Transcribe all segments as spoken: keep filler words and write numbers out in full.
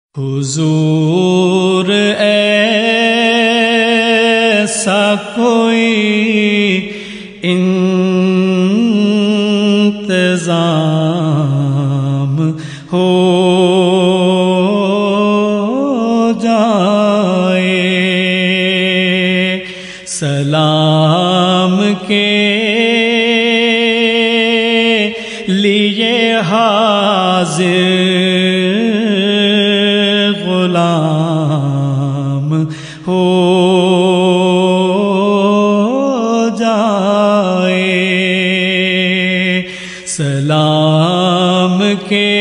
حضور ایسا کوئی انتظام ہو جائے، سلام کے لیے حاضر غلام ہو جائے، سلام کے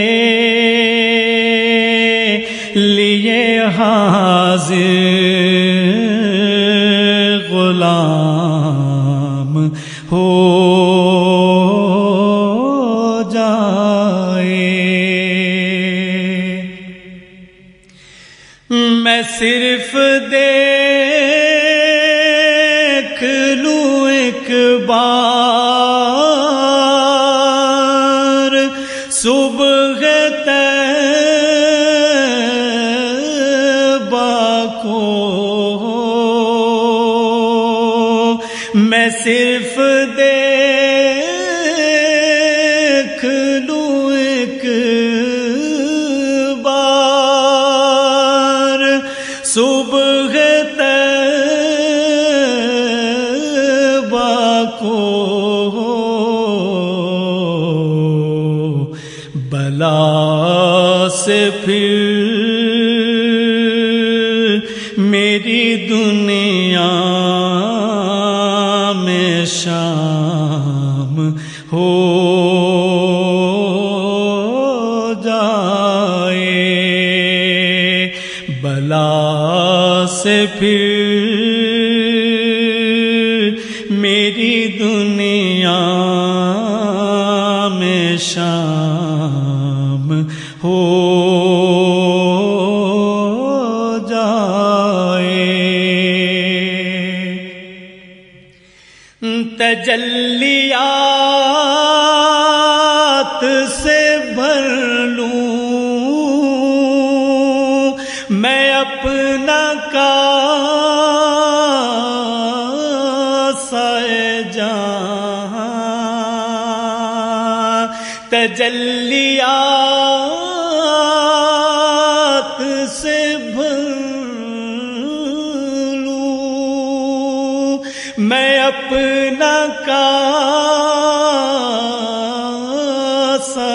لیے حاضر غلام ہو جائے۔ میں صرف دیکھ لوں ایک بار صبح طیبہ کو، میں صرف دیکھ لوں ایک بار صبح طیبہ کو، بلا سے پھر میری دنیا میں شام ہو جائے، بلا سے پھر میری دنیا میں شام ہو جائے۔ تجلیات سے بھر لوں میں اپنا کاسہ جہاں، تجلیات سے بھر لوں میں اپنا کاسہ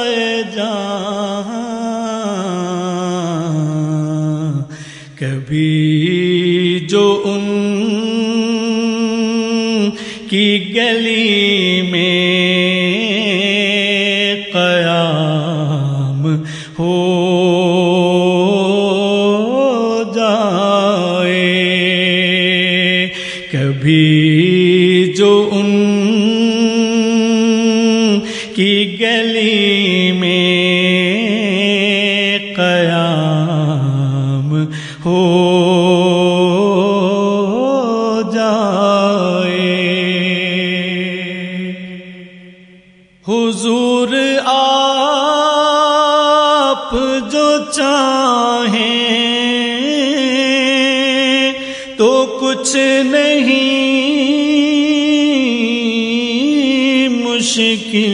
جہاں، کبھی جو ان کی گلی میں قیام ہو جائے، کبھی جو ان کی گلی میں قیام ہو جائے۔ حضور آپ جو چاہیں تو کچھ نہیں مشکل،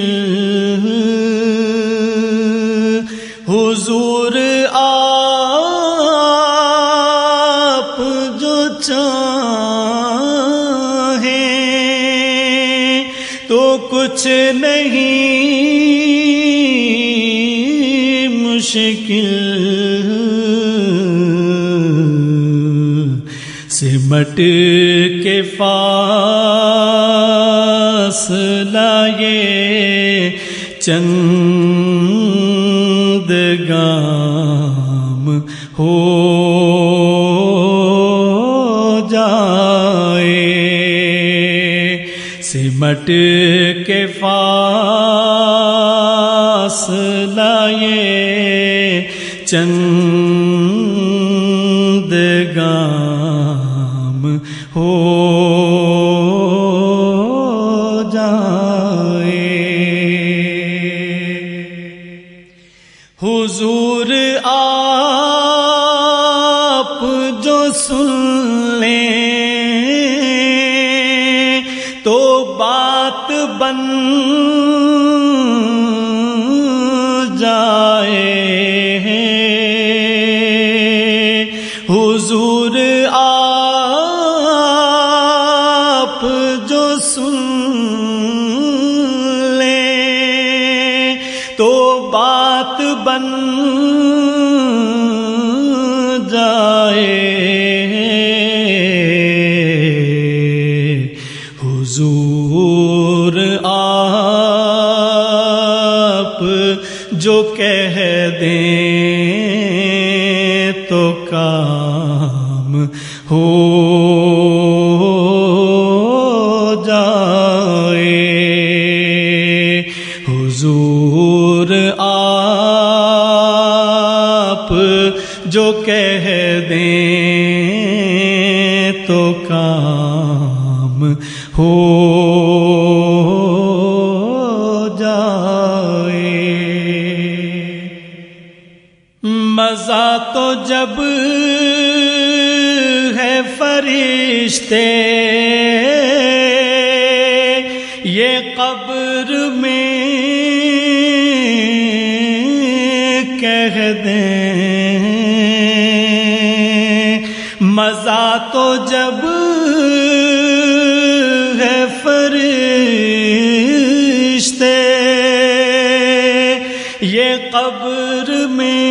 حضور آپ جو چاہیں تو کچھ نہیں مشکل، سمٹ کے فاصلہ یہ چند گام ہو جائے، سمٹ کے فاصلہ یہ چند گام ہو جائے۔ حضور آ سن لیں تو بات بن جائے، حضور آپ جو سن لیں تو بات بن جائے، حضور آپ جو کہہ دیں تو کام ہو جائے، حضور آپ جو کہہ دیں تو کام ہو جائے۔ مزہ تو جب ہے فرشتے یہ قبر میں کہہ دیں، مزہ تو جب ہے فرشتے یہ قبر میں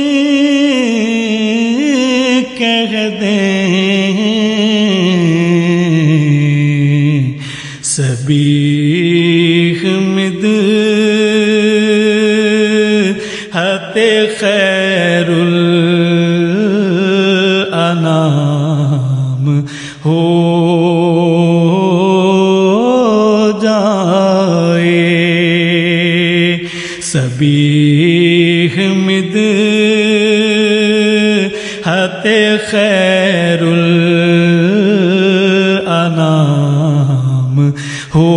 کہہ دیں، سبیح مدحت خیر الانام ہو جائے، سبیح مدحت خیر الانام ہو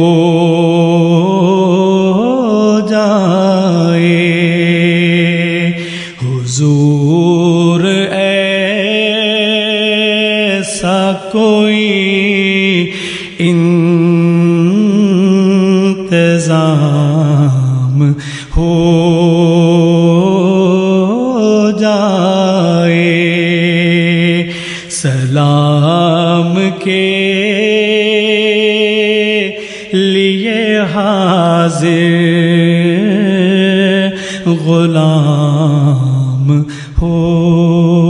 جائے، حضور ایسا کوئی انتظام ہو جائے، سلام کے لیے حاضر غلام ہو